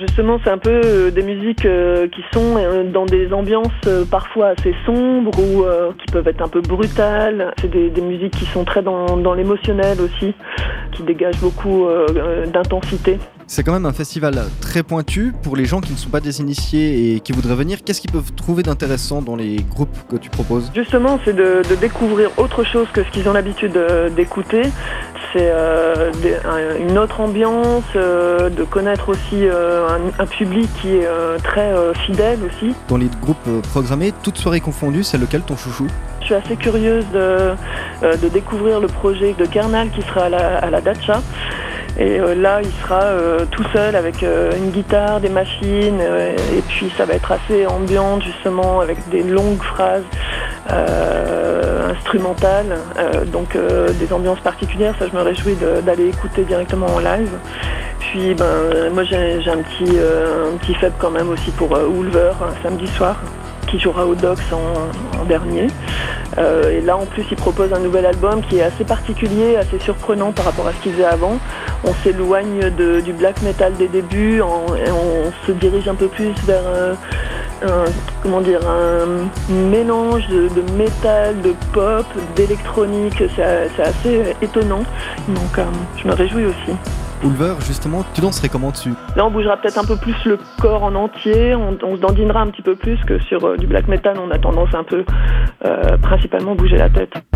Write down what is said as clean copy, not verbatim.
Justement, c'est un peu des musiques qui sont dans des ambiances parfois assez sombres ou qui peuvent être un peu brutales. C'est des musiques qui sont très dans l'émotionnel aussi, qui dégagent beaucoup d'intensité. C'est quand même un festival très pointu pour les gens qui ne sont pas des initiés et qui voudraient venir. Qu'est-ce qu'ils peuvent trouver d'intéressant dans les groupes que tu proposes ? Justement, c'est de découvrir autre chose que ce qu'ils ont l'habitude d'écouter. C'est une autre ambiance, de connaître aussi un public qui est très fidèle aussi. Dans les groupes programmés, toutes soirées confondues, c'est lequel ton chouchou ? Je suis assez curieuse de découvrir le projet de Kernal qui sera à la Dacha. Et là, il sera tout seul avec une guitare, des machines, et puis ça va être assez ambiante justement, avec des longues phrases instrumentales, donc des ambiances particulières. Ça, je me réjouis d'aller écouter directement en live. Puis, moi, j'ai un petit faible quand même aussi pour Ulver, samedi soir, qui jouera au Dox en dernier. Et là, en plus, il propose un nouvel album qui est assez particulier, assez surprenant par rapport à ce qu'il faisait avant. On s'éloigne du black metal des débuts, et on se dirige un peu plus vers un mélange de métal, de pop, d'électronique. C'est assez étonnant, donc je me réjouis aussi. Ulver, justement, tu danserais comment dessus ? Là, on bougera peut-être un peu plus le corps en entier, on se dandinera un petit peu plus que sur du black metal. On a tendance un peu principalement bouger la tête.